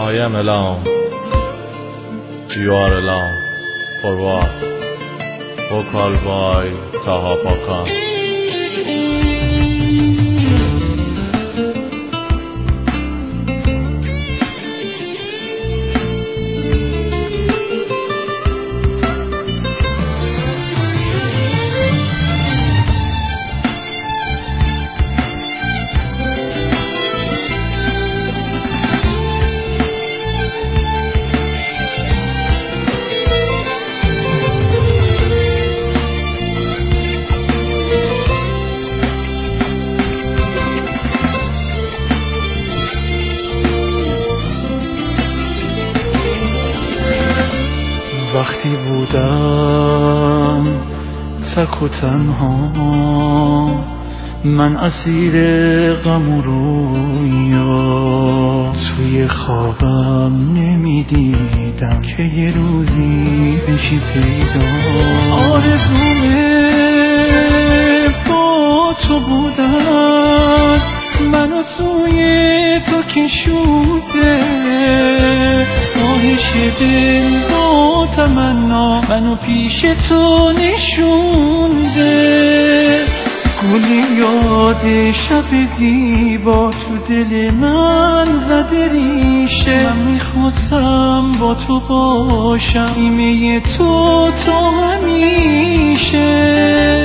I am alone. You are alone. For what? Vocal by Taha Pakan. وقتی بودم تک و تنها، من اسیر غم و رویا، توی خوابم نمیدیدم که یه روزی بشی پیدا. آرزومه با تو بودم، منو سوی تو کشوده، آهش دل با تمنا منو پیش تو نشونده. گلی یاد شب زیبا تو دل من زده ریشه، من میخواستم با تو باشم ایمه تو تا همیشه.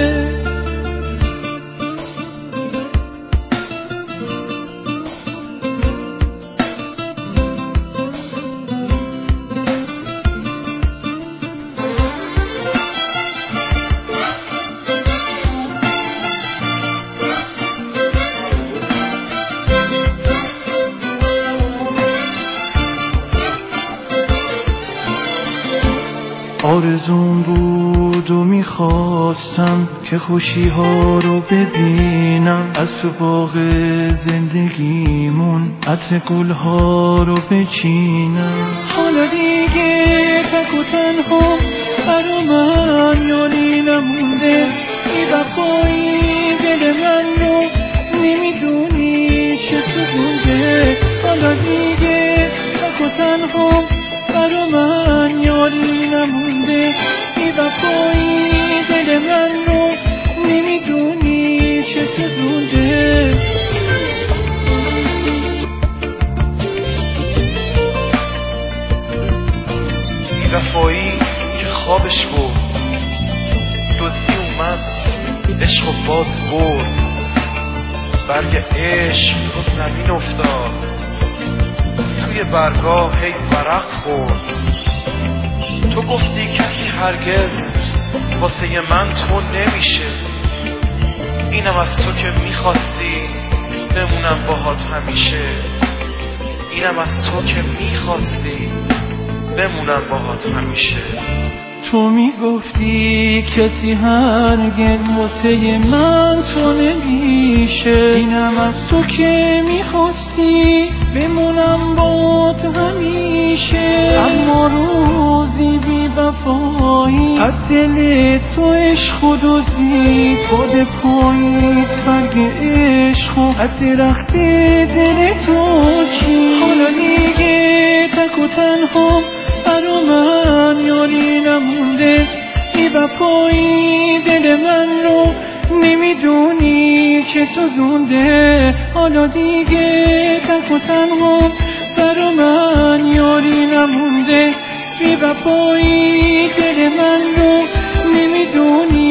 آرزوم بود و میخواستم که خوشی ها رو ببینم، از تو باغ زندگیمون عطر گل ها رو بچینم. حالا دیگه تک و تنها برا من یاری نمونده، بی وفایی دل من رو نمیدونی چطوره. حالا دیگه تک و تنها برا من یاری نمونده، بی وفایی دل من رو نمیدونی چطوره. بی وفایی که خوابش بود، دزدی اومد عشق و باز برد، برگ عشق رو زمین افتاد، توی برگاه هی ورق خورد. تو گفتی کسی هرگز واسه من تو نمیشه، اینم از تو که میخواستی بمونم باهات همیشه، اینم از تو که میخواستی بمونم باهات همیشه. تو میگفتی کسی هرگز واسه من تو نمیشه، اینم از تو که میخواستی بمونم باهات همیشه. اما روزی بی وفایی از دل تو عشق و دزدید، باد پاییز برگ عشق و از درخت دل تو چید. حالا دیگه تک و تنها برا من یاری نمونده، بی وفایی دل من رو نمیدونی چه سوزونده. حالا دیگه تک و تنها برا من یاری نمونده، بی وفایی دل من رو نمیدونی